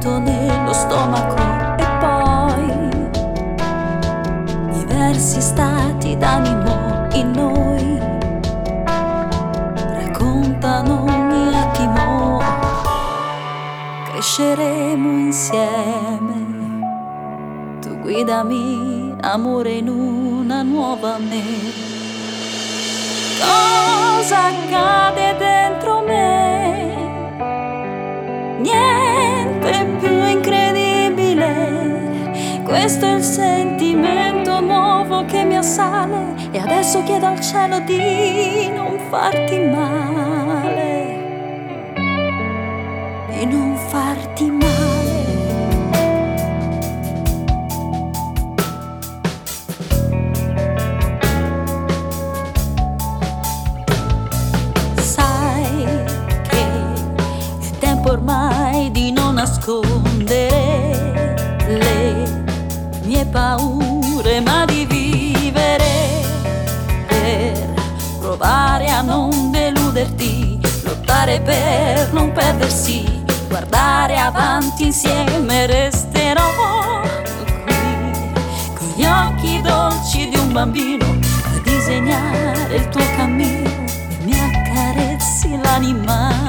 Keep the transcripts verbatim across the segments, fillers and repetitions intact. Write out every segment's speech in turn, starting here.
vento nello stomaco e poi diversi stati d'animo in noi raccontano ogni attimo. Cresceremo insieme, tu guidami amore in una nuova me. Cosa accade dentro me? Niente più incredibile, questo è il sentimento nuovo che mi assale e adesso chiedo al cielo di non farti male, di non farti male. Ormai di non nascondere le mie paure, ma di vivere per provare a non deluderti, lottare per non perdersi, guardare avanti insieme. Resterò qui con gli occhi dolci di un bambino a disegnare il tuo cammino e mi accarezzi l'anima.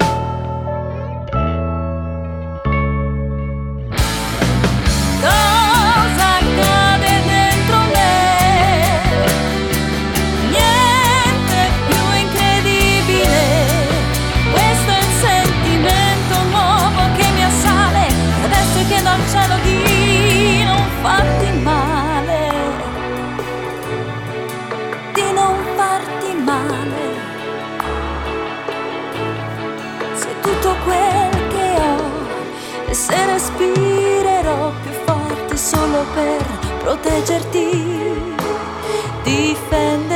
Di non farti male, di non farti male. Sei tutto quel che ho e se respirerò più forte solo per proteggerti, difenderti.